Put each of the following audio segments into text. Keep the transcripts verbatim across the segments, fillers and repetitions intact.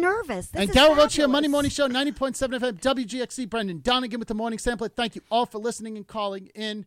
nervous. This and is Gary fabulous. Roach here, Monday Morning Show, ninety point seven F M, W G X C. Brendan Donegan with the Morning Sampler. Thank you all for listening and calling in.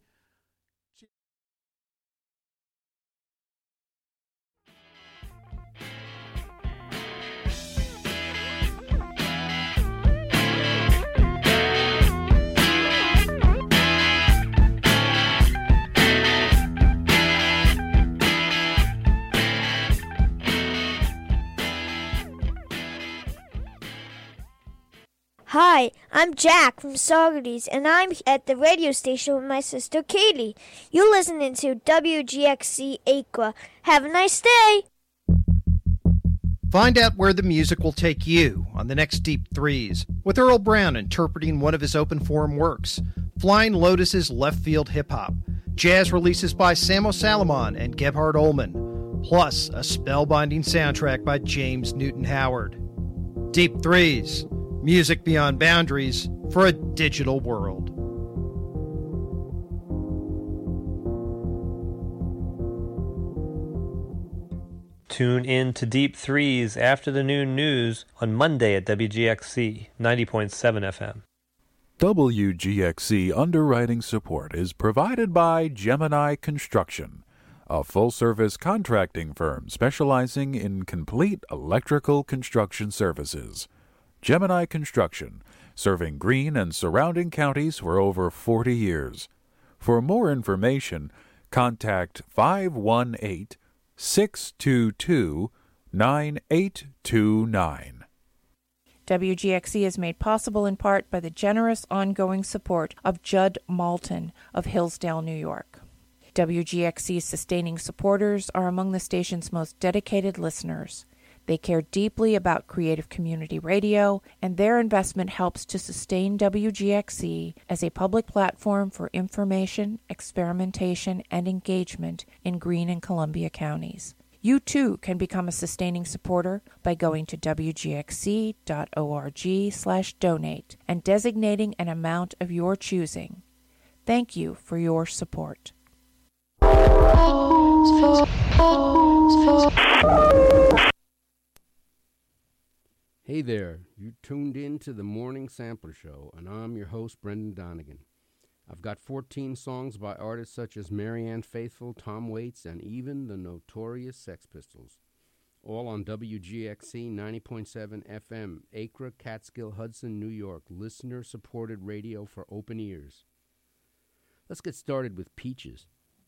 Hi, I'm Jack from Saugerties, and I'm at the radio station with my sister Katie. You're listening to W G X C Acra. Have a nice day. Find out where the music will take you on the next Deep Threes, with Earl Brown interpreting one of his open forum works, Flying Lotus's left field hip-hop, jazz releases by Samo Salomon and Gebhard Ullman, plus a spellbinding soundtrack by James Newton Howard. Deep Threes. Music beyond boundaries for a digital world. Tune in to Deep Threes after the noon news on Monday at W G X C ninety point seven F M. W G X C underwriting support is provided by Gemini Construction, a full-service contracting firm specializing in complete electrical construction services. Gemini Construction, serving Greene and surrounding counties for over forty years. For more information, contact five one eight, six two two, nine eight two nine. W G X C is made possible in part by the generous ongoing support of Judd Malton of Hillsdale, New York. W G X C's sustaining supporters are among the station's most dedicated listeners. They care deeply about creative community radio, and their investment helps to sustain W G X C as a public platform for information, experimentation, and engagement in Greene and Columbia counties. You too can become a sustaining supporter by going to W G X C dot org slash donate and designating an amount of your choosing. Thank you for your support. Hey there, you tuned in to the Morning Sampler Show, and I'm your host, Brendan Donegan. I've got fourteen songs by artists such as Marianne Faithfull, Tom Waits, and even the notorious Sex Pistols. All on W G X C ninety point seven F M, Acra, Catskill, Hudson, New York, listener-supported radio for open ears. Let's get started with Peaches.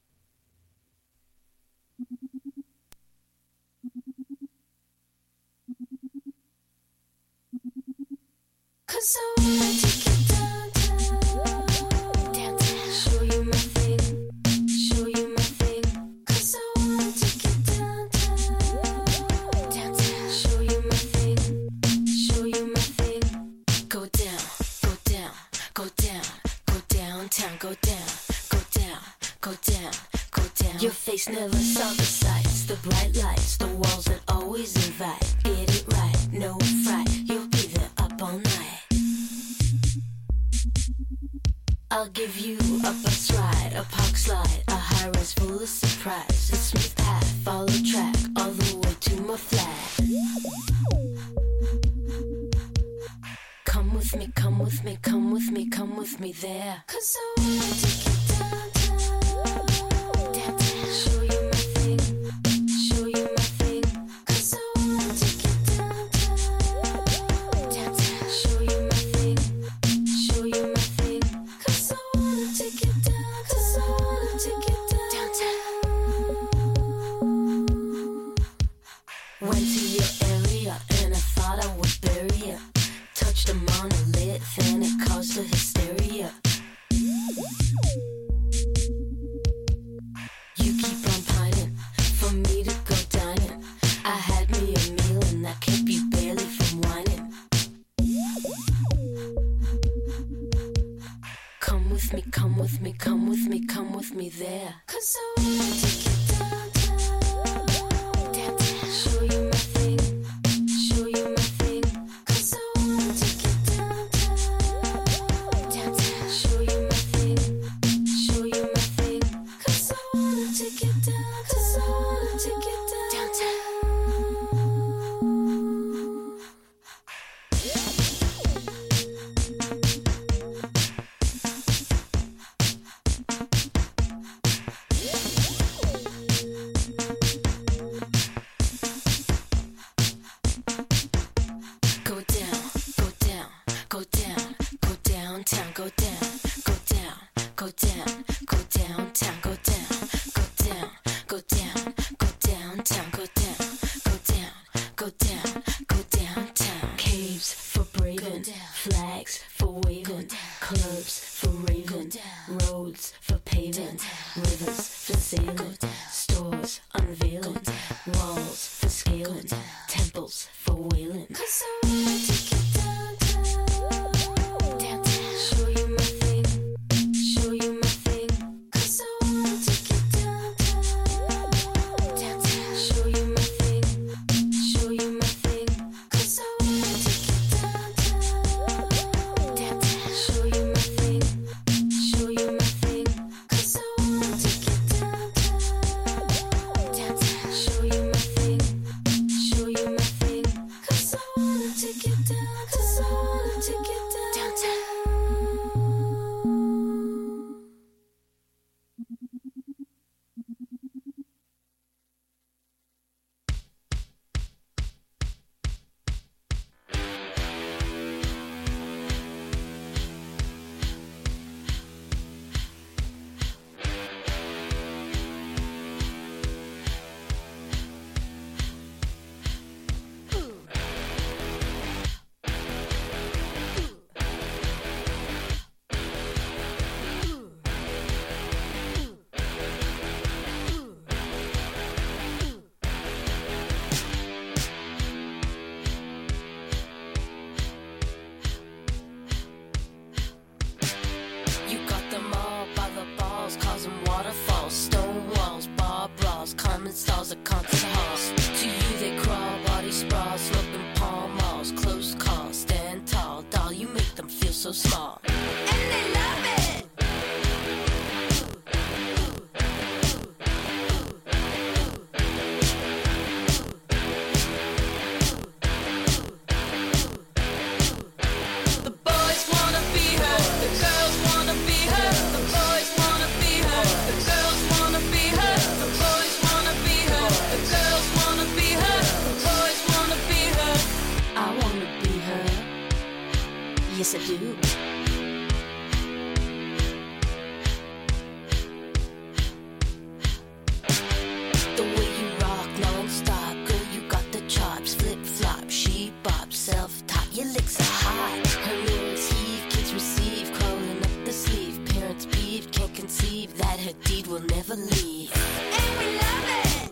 Cause I wanna take you downtown, downtown. Show you my thing, show you my thing. Cause I wanna take you downtown, downtown. Show you my thing, show you my thing. Go down, go down, go down, go downtown, go down, go down, go down, go down. Your face never saw the sights, the bright lights, the walls that always invite. Get it right, no fright, you'll be there up all night. I'll give you a bus ride, a park slide, a high rise full of surprise, a smooth path, follow track, all the way to my flat. Come with me, come with me, come with me, come with me there. Cause I wanna take you downtown, downtown. Show you my thing, show you my thing. Cause I wanna take you downtown, downtown. Show you my thing, show you my thing. Cause I wanna take you down, cause I wanna take you downtown. Went to your area and I thought I would bury ya. Touched a monolith and it caused a hysteria. You keep on pining for me to go dining. I had me a meal and that kept you barely from whining. Come with me, come with me, come with me, come with me there. Cause I wanna take you downtown, downtown. Show you my thing, show you my thing. Cause I wanna take you downtown, downtown. Show you my thing, show you my thing. Cause I wanna take you down, cause I wanna take you down, downtown. diamond stars are constant halls. To you they crawl, body sprawl, sloping palm malls, closed calls, stand tall, doll, you make them feel so small. And they love it. The boys wanna be her, the girls wanna be her, the boys wanna be her, the girls wanna be her, the boys wanna be her, the girls wanna be her, the boys wanna be her. I wanna be her. Yes, I do. The way you rock non-stop, girl, you got the chops, flip-flop, she bop, self-top, your licks are hot. Her lyrics heave, kids receive, crawling up the sleeve. Parents peeve, can't conceive that her deed will never leave. And we love it.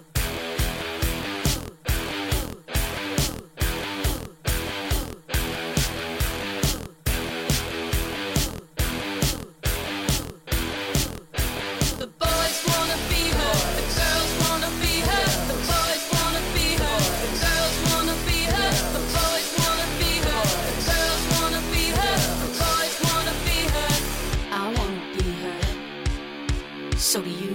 The boys wanna be her, the girls wanna be her, the boys wanna be her, the girls wanna be her, the boys wanna be her, the girls wanna be her, the boys wanna be her. I wanna be her. So do you.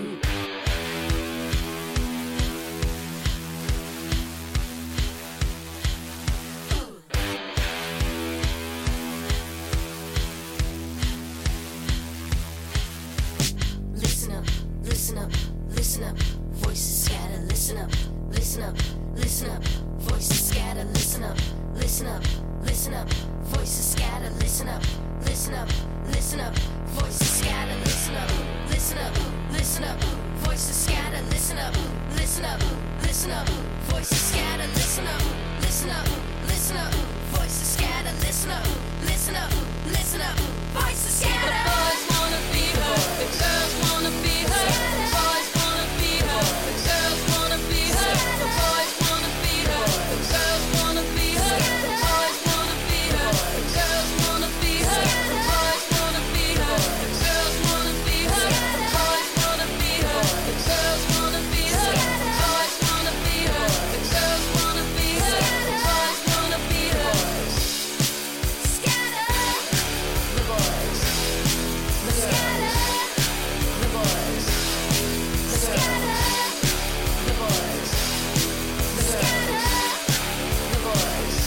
Listen up, listen up, listen up, voices scatter, listen up, listen up, listen up, voices scatter, listen up, listen up, listen up, voices scatter, listen up, listen up, listen up, voices scatter, listen up, listen up, listen up, voices scatter, listen up, listen up, listen up, voices scatter, listen up, listen up, listen up, voices scatter, listen up, listen up, listen up, voices scatter. The boys wanna be her, the girls wanna be her, the boys wanna be her, the girls wanna be her, the boys wanna be her, the girls wanna be her, the boys wanna be her, the girls wanna be her, the boys wanna be her, the girls wanna be her, the boys wanna be her, the girls wanna be her, the boys wanna be her, the girls wanna be her, the boys wanna be her. Scatter the boys. Scatter the boys. Scatter the boys. Scatter the boys.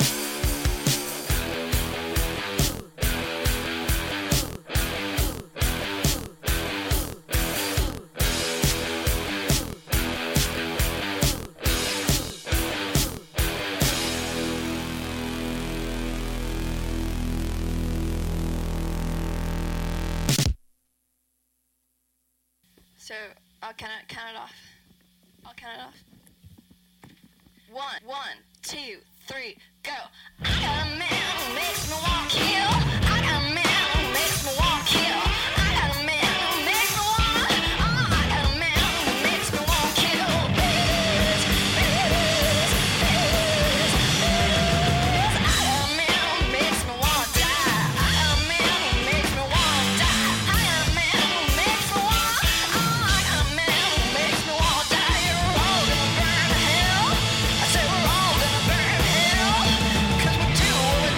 So I'll count it, count it off. I'll count it off. One, one, two, three, go. I got a man who makes me want to kill. I got a man who makes me want to kill. I got a man who makes me want. Oh, I got a man who makes me want to kill. Bitch, bitch, bitch, bitch. I got a man who makes me want to die. I got a man who makes me want to die. I got a man who makes me want. Oh, I got a man who makes me want to die. You're all gonna burn to hell. I said we're all gonna burn to hell. 'Cause we do what we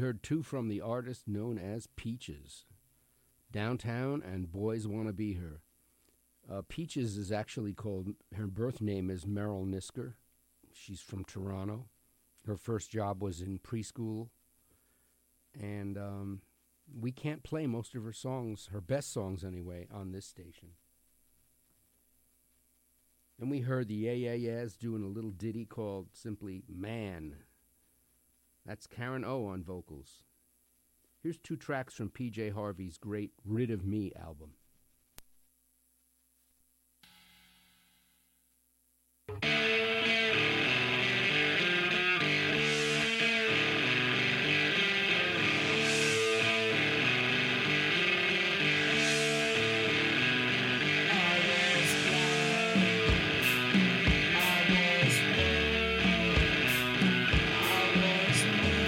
heard two from the artist known as Peaches, Downtown and Boys Wanna Be Her. Uh, Peaches is actually called, her birth name is Meryl Nisker. She's from Toronto. Her first job was in preschool. And um, we can't play most of her songs, her best songs anyway, on this station. And we heard the Yeah Yeah Yeahs doing a little ditty called simply Man. That's Karen O on vocals. Here's two tracks from P J Harvey's great Rid of Me album.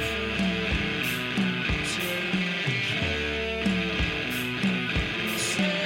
Say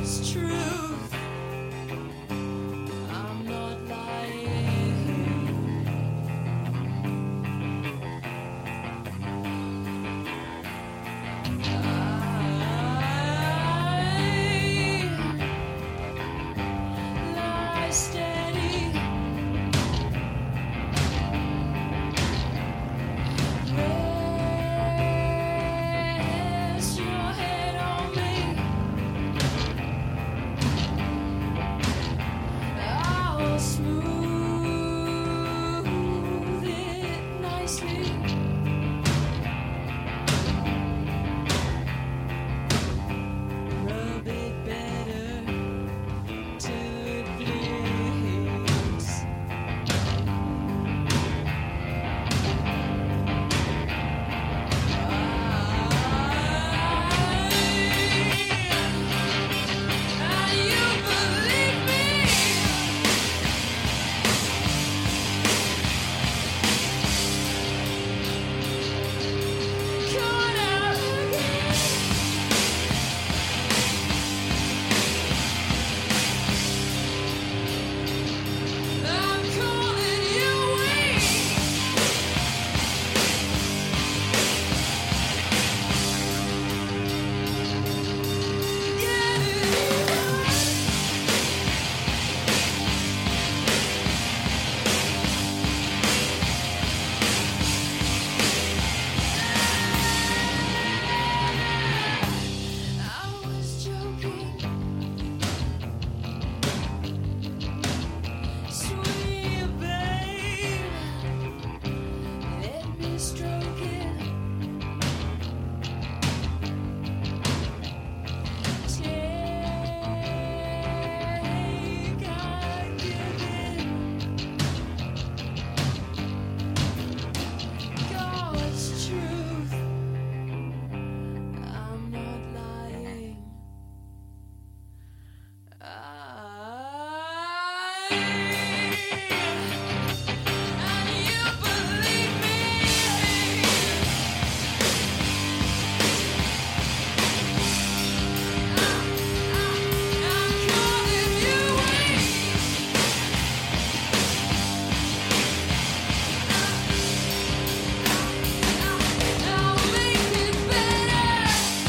God's truth. I'm not lying. I lie steady. Rest your head on me. I'll smooth it nicely. Rub it better till it bleeds. And you believe me? Caught out again. I'm calling you weak. Get it right. I was joking. Sweet babe, let me stroke it. Take, I give it. God's truth. I'm not lying. And you believe me? I'm calling you weak. I'll make it better.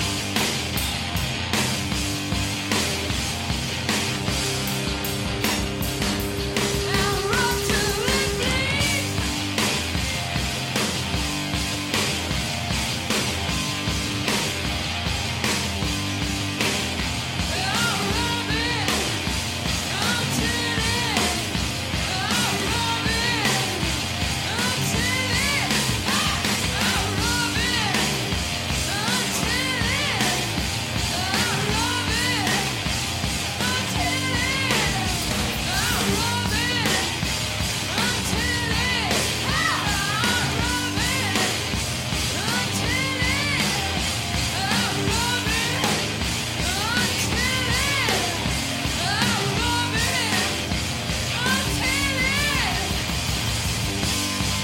I'll run till it bleeds. I'll rub it until it. I'll rub it until it. I'll rub it until it. I'll rub it until it. I'll rub it until it. I'll rub it until it. I'll rub it until it. I'll rub it until it.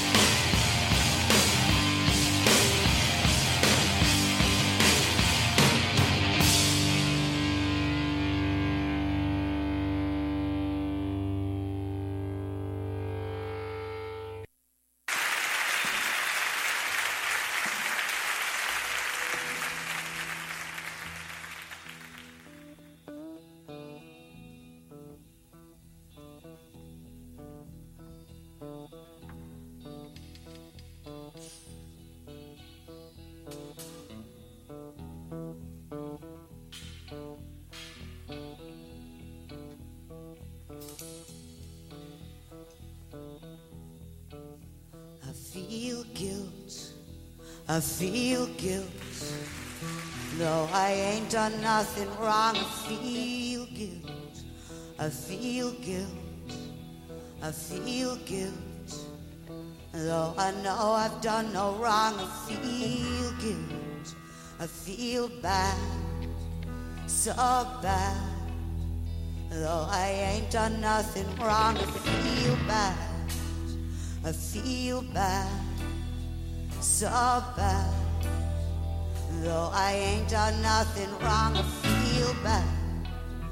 I feel guilt, I feel guilt. Though I ain't done nothing wrong, I feel guilt, I feel guilt, I feel guilt. Though I know I've done no wrong, I feel guilt, I feel bad, so bad. Though I ain't done nothing wrong, I feel bad, I feel bad, so bad. Though I ain't done nothing wrong, I feel bad,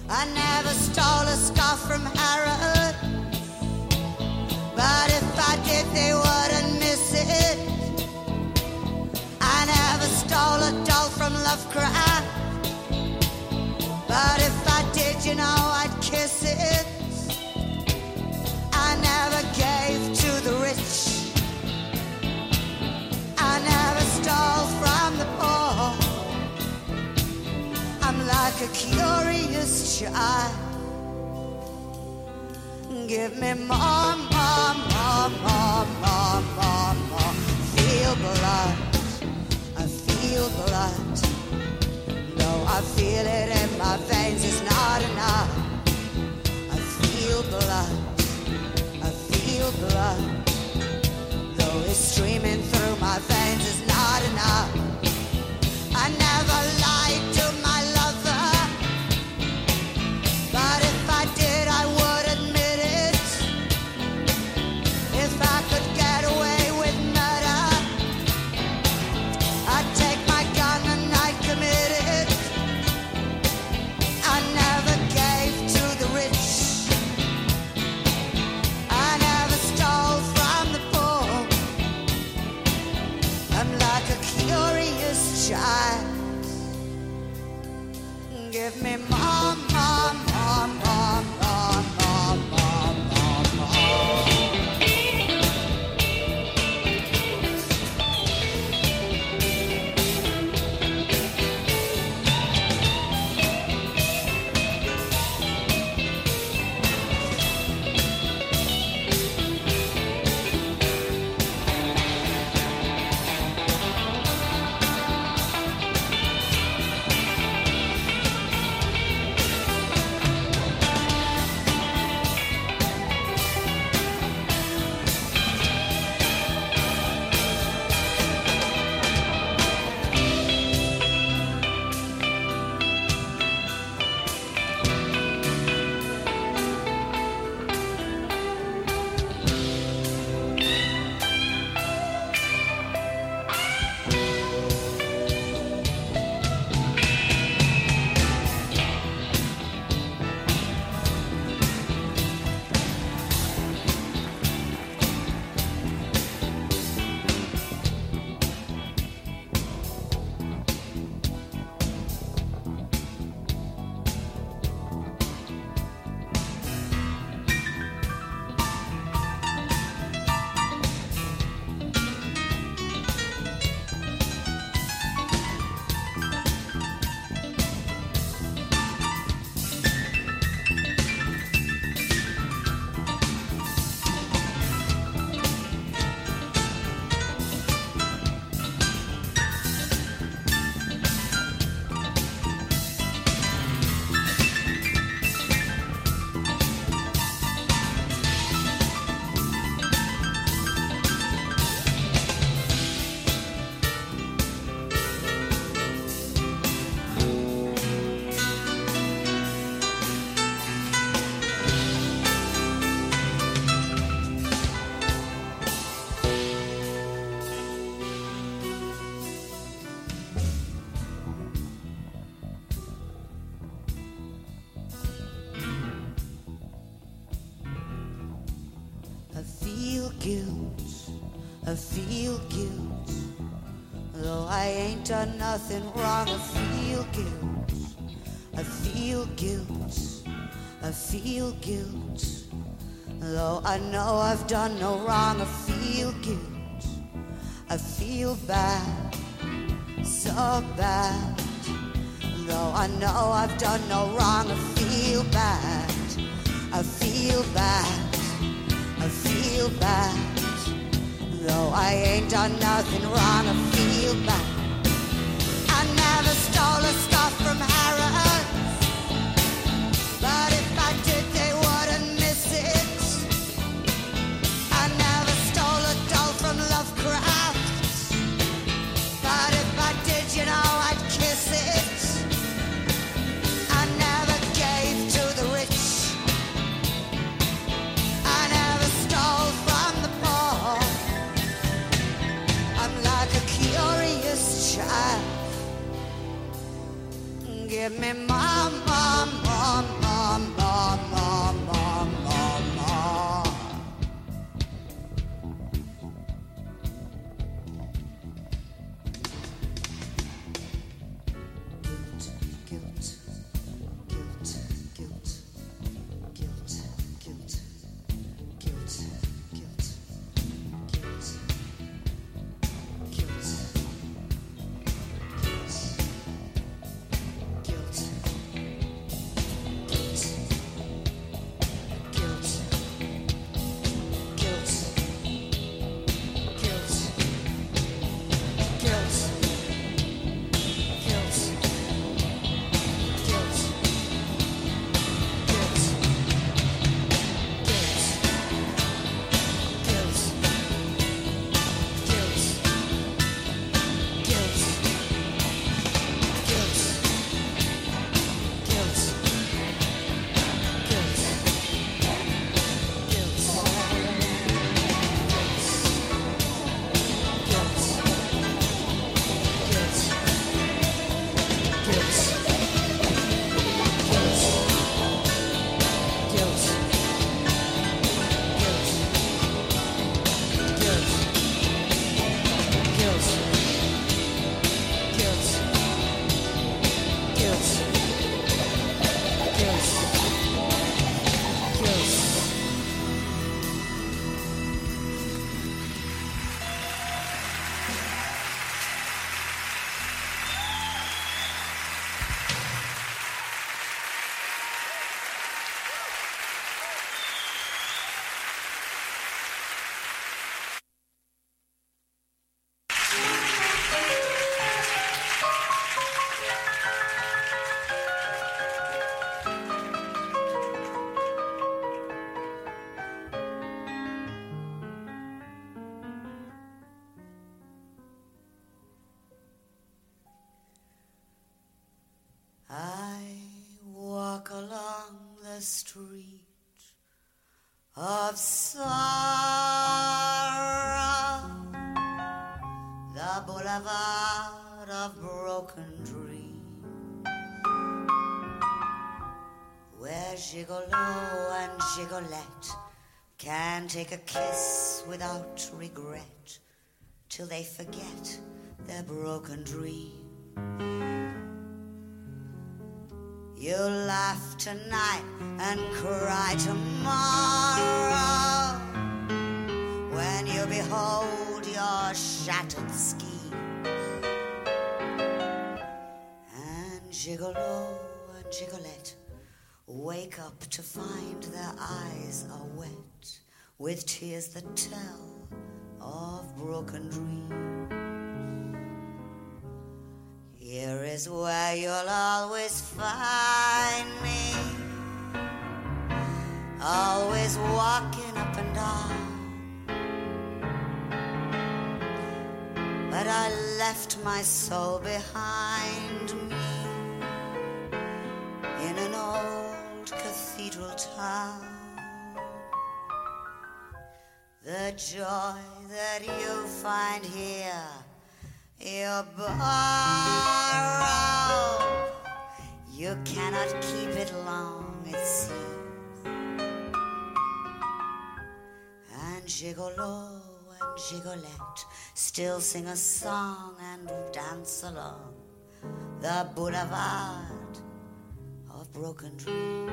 I never stole a scarf from Harrods, but if I did, they wouldn't miss it. I never stole a doll from Lovecraft, but if I did, you know, I'd kiss it. I never gave to the rich, I never stole from the poor. I'm like a curious child. Give me more, more, more, more, more, more, more. Feel blood, I feel blood. Though I feel it in my veins, it's not enough. I feel blood, I feel blood. Though it's streaming through my veins, it's not enough. I never lied to my lover, but if I did, I would admit it. If I could get away with murder, I'd take my gun and I'd commit it. I never gave to the rich, I never stole from the poor. I'm like a curious child. Give me more, more, more, more, more, more, more, more, more. I feel guilt, I feel guilt. Though I ain't done nothing wrong, I feel guilt. I feel guilt, I feel guilt. Though I know I've done no wrong, I feel guilt. I feel bad, so bad. Though I know I've done no wrong, I feel bad. I feel bad, I feel bad. Though I ain't done nothing wrong, I feel bad. I never stole a scarf from Harrods, but if I did, they wouldn't miss it. I never stole a doll from Lovecraft, but if I did, you know, I'd kiss it. I never gave to the rich, I never stole from the poor. I'm like a curious child. Give me more, more, more, more, more, more, more, more, more. Guilt, guilt, guilt, guilt, guilt, guilt, guilt, guilt, guilt, guilt, guilt, guilt, guilt, guilt, guilt, guilt, I walk along the street of sorrow, the boulevard of broken dreams, where Gigolo and Gigolette can take a kiss without regret till they forget their broken dream. You laugh tonight and cry tomorrow when you behold your shattered schemes. And Gigolo and Gigolette wake up to find their eyes are wet with tears that tell of broken dreams. Here is where you'll always find me, always walking up and down. But I left my soul behind me in an old cathedral town. The joy that you find here you borrow, you cannot keep it long, it seems. And Gigolo and Gigolette still sing a song and dance along the boulevard of broken dreams.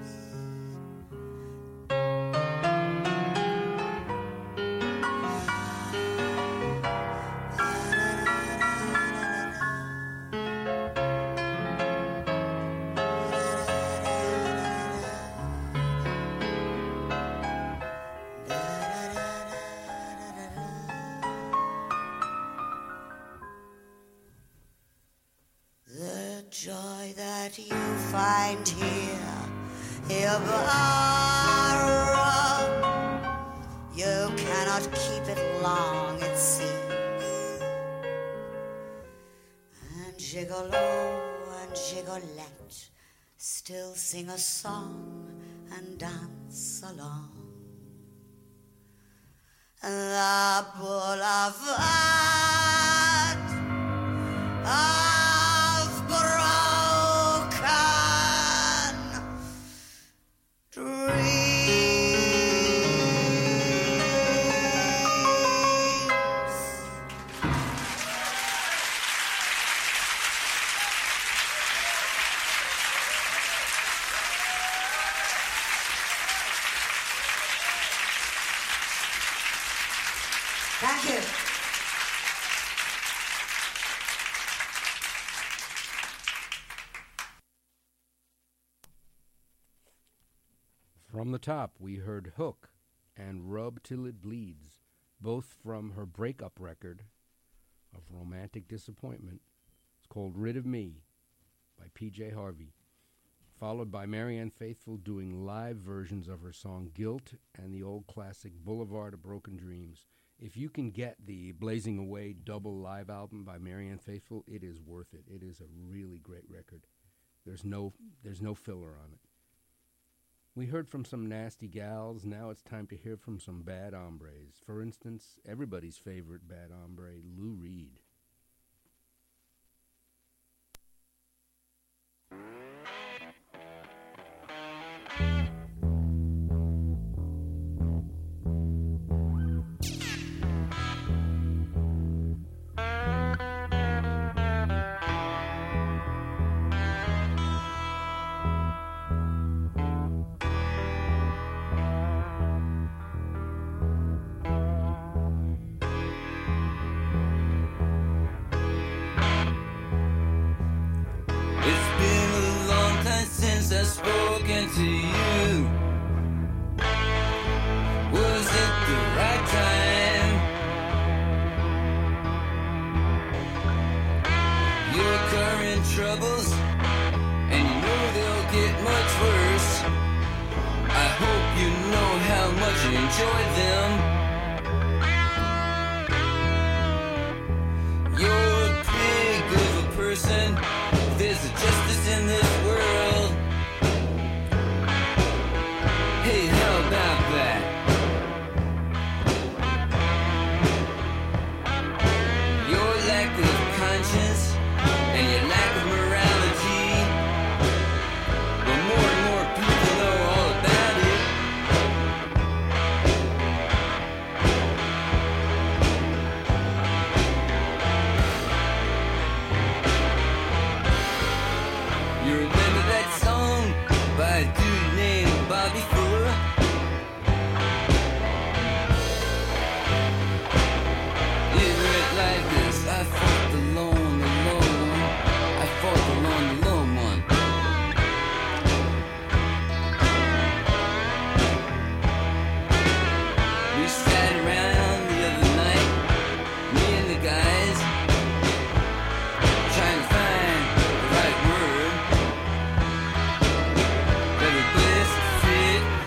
Joy that you find here, you borrow, you cannot keep it long, it seems. And Gigolo and Gigolette still sing a song and dance along the boulevard of broken Thank you. From the top, we heard Hook and Rub Till It Bleeds, both from her breakup record of romantic disappointment. It's called Rid of Me by P J Harvey, followed by Marianne Faithfull doing live versions of her song Guilt and the old classic Boulevard of Broken Dreams. If you can get the Blazing Away double live album by Marianne Faithfull, it is worth it. It is a really great record. There's no, there's no filler on it. We heard from some nasty gals. Now it's time to hear from some bad hombres. For instance, everybody's favorite bad hombre, Lou Reed. I've spoken to you. Was it the right time? Your current troubles, and you know they'll get much worse. I hope you know how much you enjoy them. You're a pig of a person. There's a justice in this world. Hey, how about that? Your lack of conscience and your lack of morality. But more and more people know all about it. You remember that song by a dude named Bobby Fuller? It went like this. I fought the lone, the lone one. I fought the lone, the lone one. We sat around the other night, me and the guys, trying to find the right word that would best fit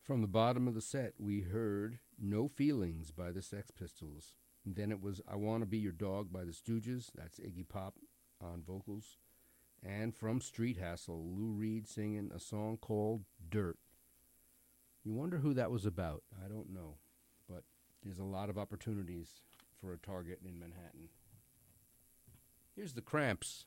From the bottom of the set, we heard No Feelings by the Sex Pistols. And then it was I Wanna Be Your Dog by the Stooges. That's Iggy Pop on vocals. And from Street Hassle, Lou Reed singing a song called Dirt. You wonder who that was about. I don't know. But there's a lot of opportunities for a Target in Manhattan. Here's the Cramps.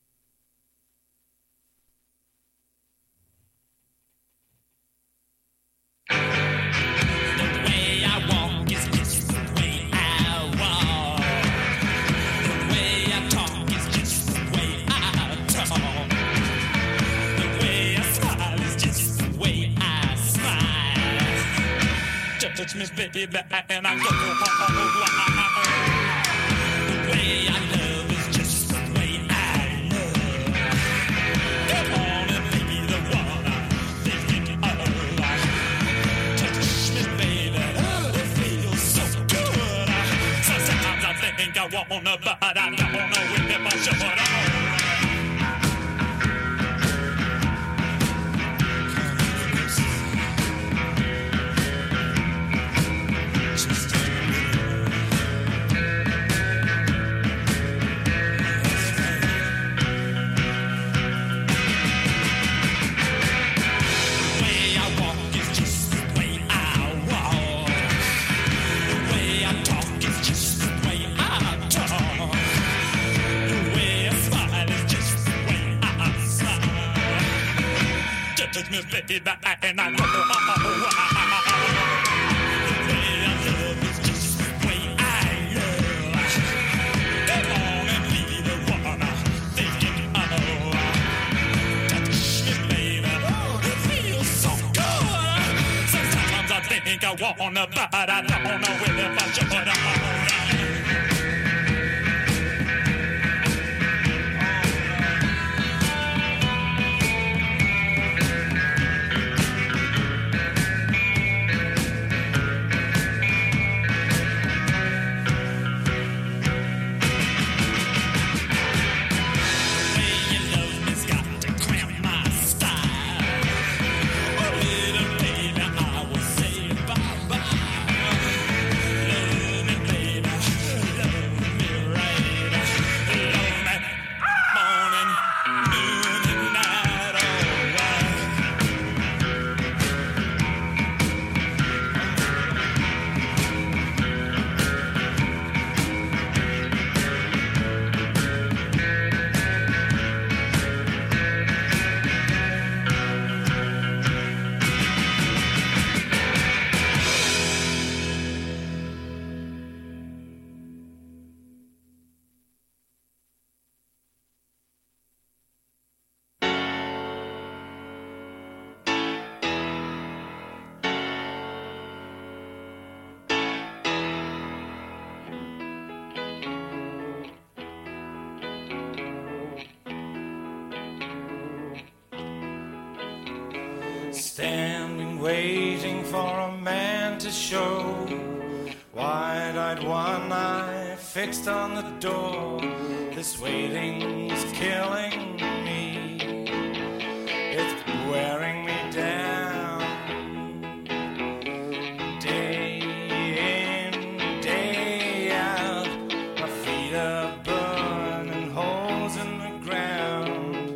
Touch me, baby, and I go wild. The way I love is just the way I love. Come on and be the one I'm thinking of. Touch me, baby, it feels so good. Sometimes I think I wanna, but I don't know if I should. Touch me, baby, and I know the way I love is just the way I love. Come on and be the one I'm thinking of. Touch me, baby, it feels so good. Sometimes I think I wanna, but I don't know if I should. Standing waiting for a man to show, wide-eyed, one eye fixed on the door. This waiting's killing me, it's wearing me down. Day in, day out, my feet are burning holes in the ground.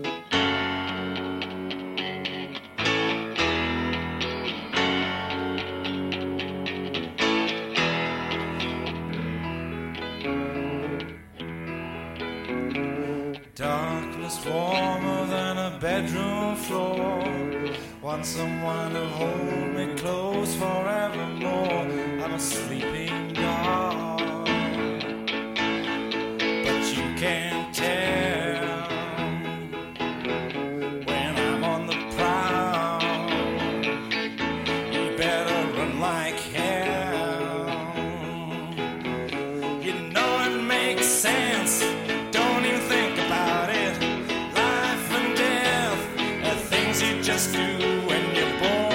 Darkness warmer than a bedroom floor. Want someone to hold me close forevermore. I'm a sleeping dog, but you can't tell when I'm on the prowl. You better run like hell. You know it makes sense. Don't even think about it. Life and death are things you just do when you're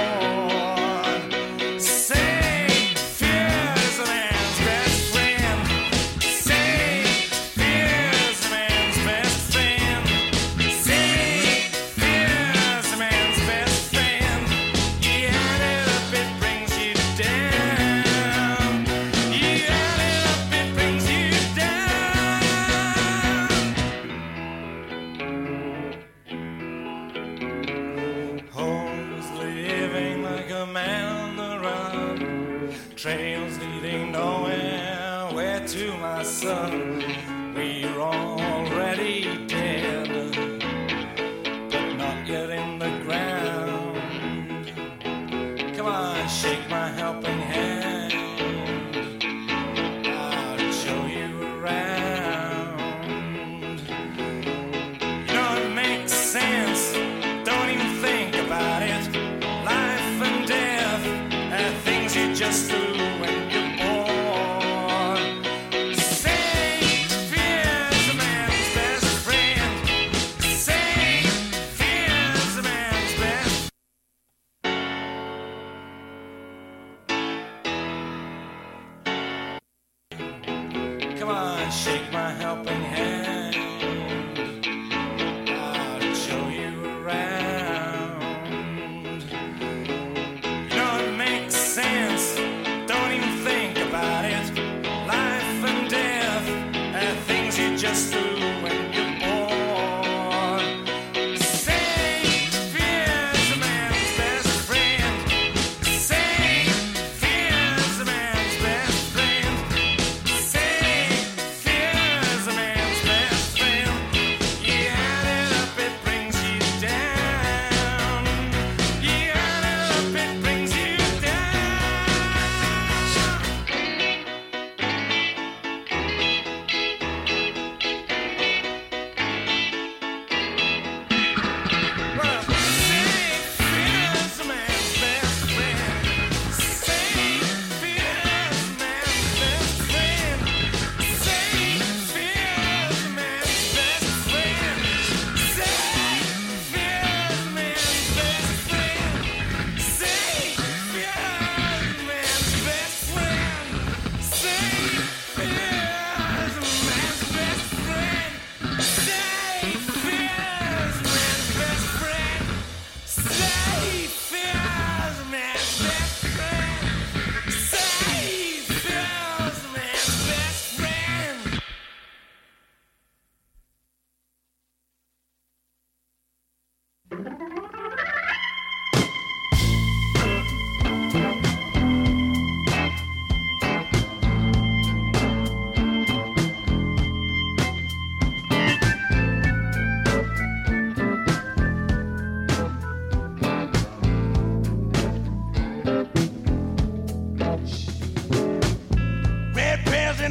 born. Say fear is a man's best friend. Say fear is a man's best friend. Say fear is a man's best friend. He added up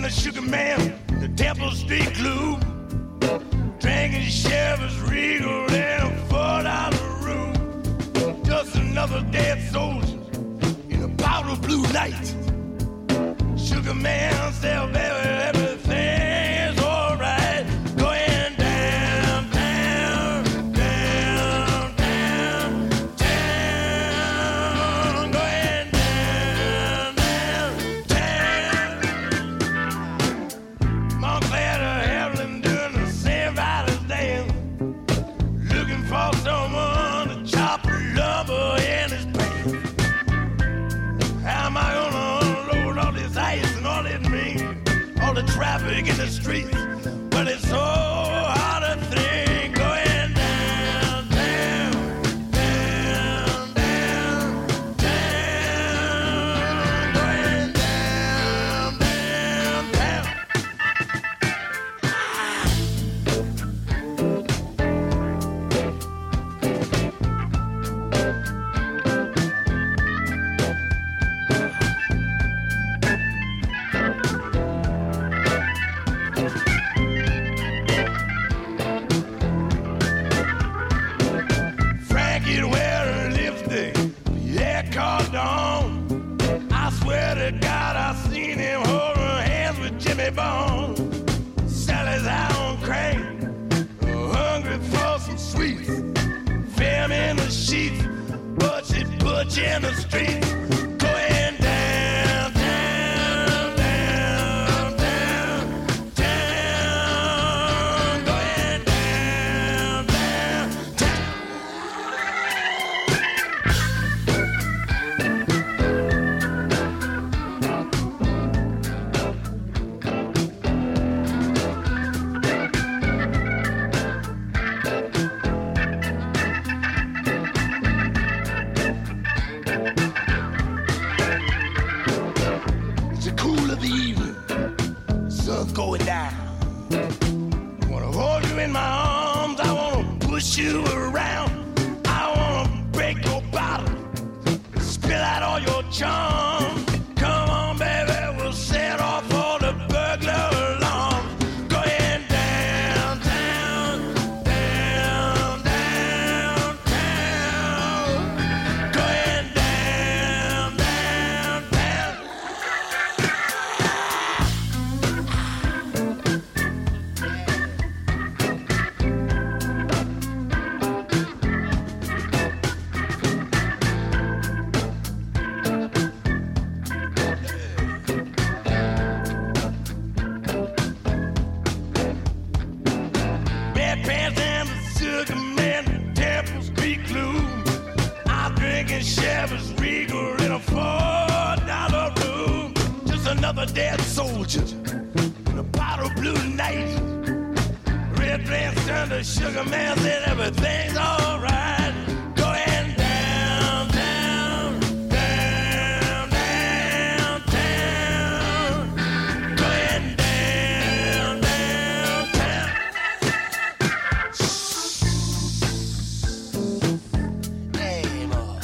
the Sugar Man, the Temple Street Clue. Drinking Chevys Regal in a four dollar room. Just another dead soldier in a powder blue night. Sugar Man said, baby, everything's alright. Going down, down, down, down, down. Going down, down, down. Montclair to Evelyn doing the same riders dance. Looking for someone to chop lumber in his pants. How am I gonna unload all this ice and all this rain? All the traffic in the streets. Well, it's so hard to think. Going down, down, down, down, down. Going down, down, down. Frankie wearing lipstick, yeah, cordon. I swear to God, I seen him holding hands with Jimmy Bone. Sally's out on crank, hungry for some sweets. Fam in the sheets, Butch it, Butch in the streets. Going down, down, down, down, down. Going down, down, down. It's the cool of the evening, sun's going down. I wanna hold you in my arms, I wanna push you around. I wanna break your bottle, spill out all your charms. Come on, baby, we'll set off all the burglar alarms. Going down, down, down, down, down. Going down, down, down. Red pants and the Sugar Man, the Temple Street Clue. I'm drinking Chevys Regal in a four dollar room. Just another dead soldier in a bottle blue night. Red pants and the Sugar Man said everything's alright. Going down, down, down, down, down. Going down, down, down. Hey, boy.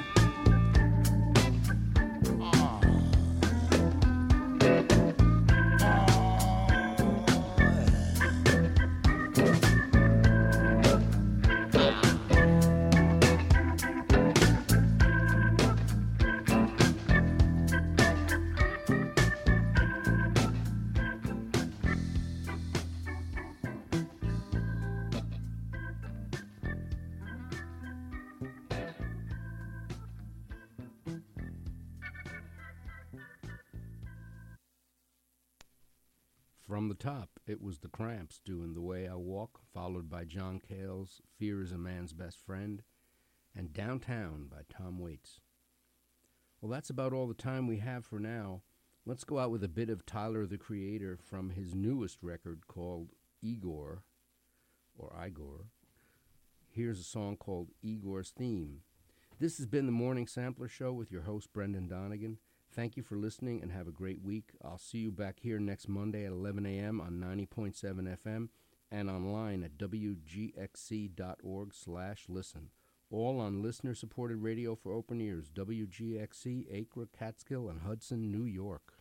From the top, it was the Cramps doing The Way I Walk, followed by John Cale's Fear is a Man's Best Friend, and Downtown by Tom Waits. Well, that's about all the time we have for now. Let's go out with a bit of Tyler, the Creator, from his newest record called Igor, or Igor. Here's a song called Igor's Theme. This has been the Morning Sampler Show with your host, Brendan Donegan. Thank you for listening and have a great week. I'll see you back here next Monday at eleven a.m. on ninety point seven F M and online at W G X C dot org slash listen. All on listener-supported radio for open ears, W G X C, Acre, Catskill, and Hudson, New York.